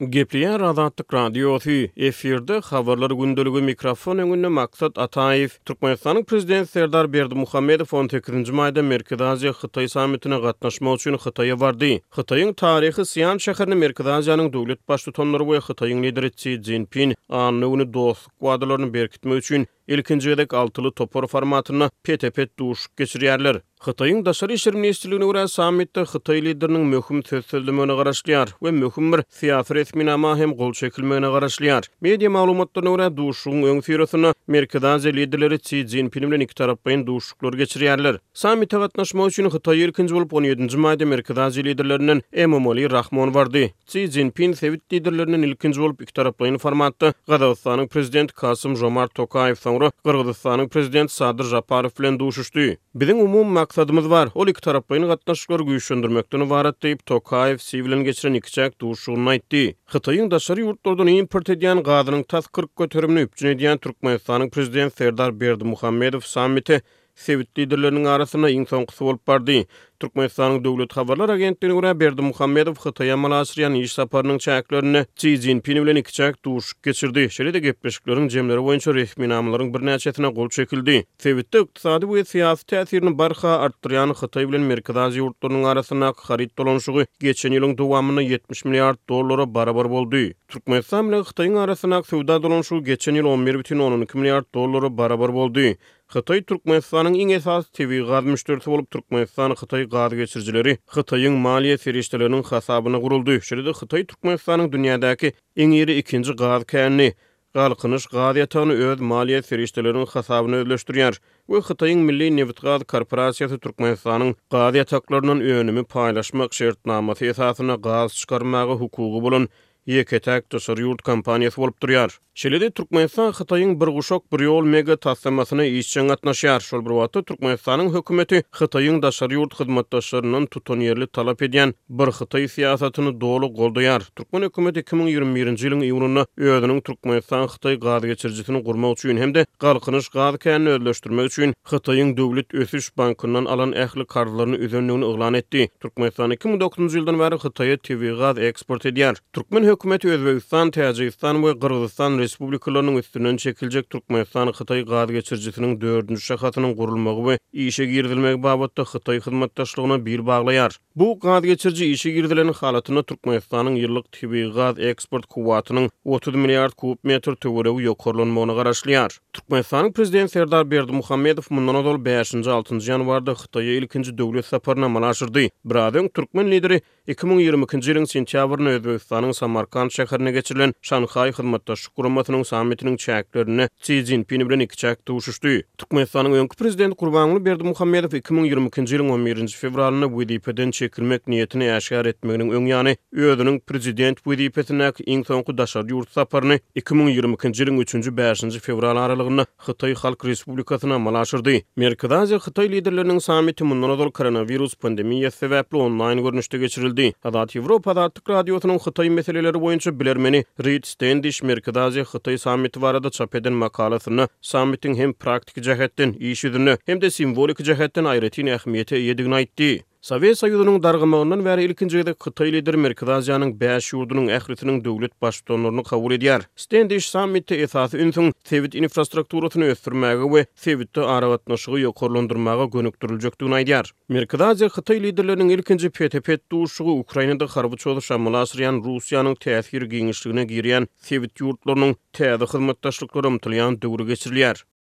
Gepliýär Azatlyk radiosy efirde habarlar gündöligi mikrofon öňünde Maksat Ataýew Türkmenistanyň prezidenti Serdar Berdimuhammedow 18-nji maýda Merkez Aziýa Hytaý sammitine gatnaşmak üçin Hytaýa bardy. Hytaýyň taryhy Sian şäherini Merkez Aziýanyň döwlet başlyklary we Hytaýyň lideri Xi Jinping anyny dostluk wagdalaryny berkitmek üçin ilkinji gedek altyly topor formatyna pet-pet duşup geçirýärler. Hytaýyň daşary işler ministrligine görä sammitde Hytaý lideriniň möhüm söz sözlemegine garaşlýar we möhüm bir syýasy resminama hem gol çekilmegine garaşlýar. Media maglumatlaryna görä duşugyň öň sýrasyna Merkez Aziýa liderleri Xi Jinping bilen iki tarapyň duşuklary geçirýärler. Sammitde gatnaşmak üçin Hytaý ilkinji bolup 17-nji maýda Merkez Aziýa liderlerinden Emomali Rahmon bardy. Xi Jinping sewit liderlerinden ilkinji bolup iki tarapyň formatda Gazagystanyň prezidenti Kasym Jomart Tokayew soňra Kyrgyzstanyň prezidenti Sadyr Japarow bilen duşuşdy. Biziň umum maksadymyz bar. Ol iki tarapyň gatnaşyklary güýçlendirmekden ibaret diýip Tokayew Xi bilen geçiren iki çäk duşugyny aýtdy. Hytaýyň daşary ýurtlardan import edýän gazynyň taskyryk göterimini üpjün edýän Türkmenistanyň prezidenti Serdar Berdimuhammedow sammiti sewit liderleriniň arasyna iň soňky bolup bardy. Türkmenistanyň döwlet habarlar agentligine görä Berdimuhammedow Hytaýa malaşyrýan iş saparynyň çäklerini Xi Jinping bilen iki çäk duşup geçirdi. Şeýle-de gepleşikleriň jemleri boýunça resminamalaryň bir näçesine gol çekildi. Sewitde ykdysady we syýasy täsirini barha artdyrýan Hytaý bilen Merkez Aziýa ýurtlarynyň arasyna harit dolanşygy geçen ýylyň dowamyny $70 milliard barabar boldy. Türkmenistan bilen Hytaýyň arasyna sowda dolanşygy geçen ýyl $11,12 milliard barabar boldy. Hytaý Türkmenistanyň iň esas TV gaz müşterisi bolup Türkmenistan Hytaý gaz geçirjileri Hytaýyň maliýe serişdeleriniň hasabyna guruldy. Şeýle-de Hytaý Türkmenistanyň dünýädäki iň ýeri ikinji gaz känni Galkynyş gaz ýatagyny öz maliýe serişdeleriniň hasabyna özleşdirýär we Hytaýyň Milli Neft Gaz Korporasiýasy Türkmenistanyň gaz ýataklarynyň önümi paýlaşmak şertnamasy esasyna gaz çykarmagy hukugy bolan ýeketäk daşary ýurt kompaniýasy bolup durýar. Şeýle-de Türkmenistan Hytaýyň bir guşak bir ýol mega taslamasyna işçiň gatnaşýar. Şol bir wagtda Türkmenistanyň hökümeti Hytaýyň daşary ýurt hyzmatdaşlarynyň tutan ýerli talap edýän bir Hytaý syýasatyny doly goldaýar. Türkmen hökümeti 2021-nji ýylyň iýunyna özüniň Türkmenistan Hytaý gaz geçirjisini gurmak üçin hemde galkynyş gaz känini özleşdirmek üçin Hytaýyň döwlet ösüş bankyndan alan ähli karjlaryny ödenligini oglan etdi. Türkmenistan 2009-njy ýyldan bäri Hytaýa TV gaz eksport edýär. Türkmen hökümeti Özbegistan, Täjikistan we Kyrgyzstan respublikalarynyň üstünden çekiljek Türkmenistan Hytaý gaz geçirjisiniň 4-nji şahatynyň gurulmagy we işe girdilmegi babatda Hytaý hyzmatdaşlygyna bir baglaýar. Bu gaz geçirji işe girdilenin halatyna Türkmenistanyň ýyllyk TV gaz eksport kuwatynyň 30 milliard kub metr töweregi ýokarlanmagyna garaşlýar. Türkmenistanyň prezidenti Serdar Berdimuhammedow mundan ozal 5-nji 6-njy ýanwarda Hytaýa ilkinji döwlet saparyna malaşyrdy. Birazdan Türkmen lideri 2022-nji ýylyň sentýabryna Özbegistanyň Samarkand şäherine geçirilen Şanhaý hyzmatdaşlyk guramatynyň sammitiniň çäklerini Xi Jinping bilen iki çäk duşuşdy. Türkmenistanyň öňkü prezidenti Gurbanguly Berdimuhammedow 2022-nji ýylyň 11-nji fevralyny wezipeden çekilmek niýetini äşgär etmeginiň öň ýany özüniň prezident wezipesine iň soňky daşary ýurt saparyny 2022-nji ýylyň 3-nji 5-nji fevral aralygyna Hytaý Halk Respublikasyna malaşyrdy. Merkez Aziýa Hytaý liderleriniň sammiti mundan ozal koronavirus pandemiýasy sebäpli onlaýn görnüşde geçirildi. Azat Ýewropa Azatlyk radiosynyň Hytaý meseleleri boýunça bilermeni Reid Standish Merkez Aziýa Hytaý sammiti barada çap eden makalasyny sammitiň hem praktik jähetden iş ýüzüne hem de simbolik jähetden aýratyn ähmiýete ýedigini aýtdy. Sowet Soýuzynyň dargamagynyň bäri ilkinji gedek Hytaý lideri Merkez Aziýanyň 5 ýurdunyň ähritiniň döwlet başlyklaryny kabul edýär. Standish sammitde esasy ünsüň sewit infrastrukturasyny ösdürmäge we sewitde ara gatnaşygy ýokarlandyrmaga gönükdirilýekdigini aýdýar. Merkez Aziýa Hytaý liderleriniň ilkinji pet-pet duşugy Ukrainada harby çoluşa malaşyrýan Russiýanyň täsir giňişligine girýän sewit ýurtlarynyň täze hyzmatdaşlyklary umtylýan döwri geçirilýär.